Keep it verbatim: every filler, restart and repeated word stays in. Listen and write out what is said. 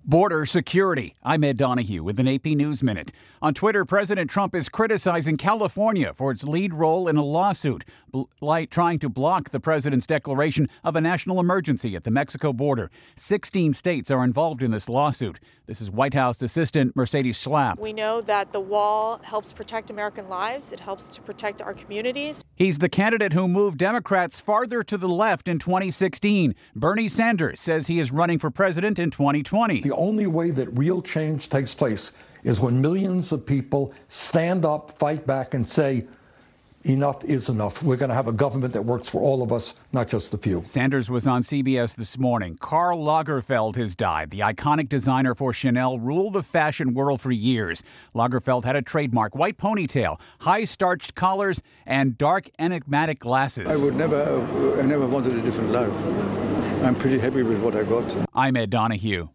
Border security. I'm Ed Donahue with an A P News Minute. On Twitter, President Trump is criticizing California for its lead role in a lawsuit, bl- like trying to block the president's declaration of a national emergency at the Mexico border. sixteen states are involved in this lawsuit. This is White House Assistant Mercedes Schlapp. We know that the wall helps protect American lives. It helps to protect our communities. He's the candidate who moved Democrats farther to the left in twenty sixteen. Bernie Sanders says he is running for president in twenty twenty. The only way that real change takes place is when millions of people stand up, fight back, and say, enough is enough. We're going to have a government that works for all of us, not just the few. Sanders was on C B S this morning. Karl Lagerfeld has died. The iconic designer for Chanel ruled the fashion world for years. Lagerfeld had a trademark white ponytail, high starched collars, and dark enigmatic glasses. I would never, I never wanted a different life. I'm pretty happy with what I got. I'm Ed Donahue.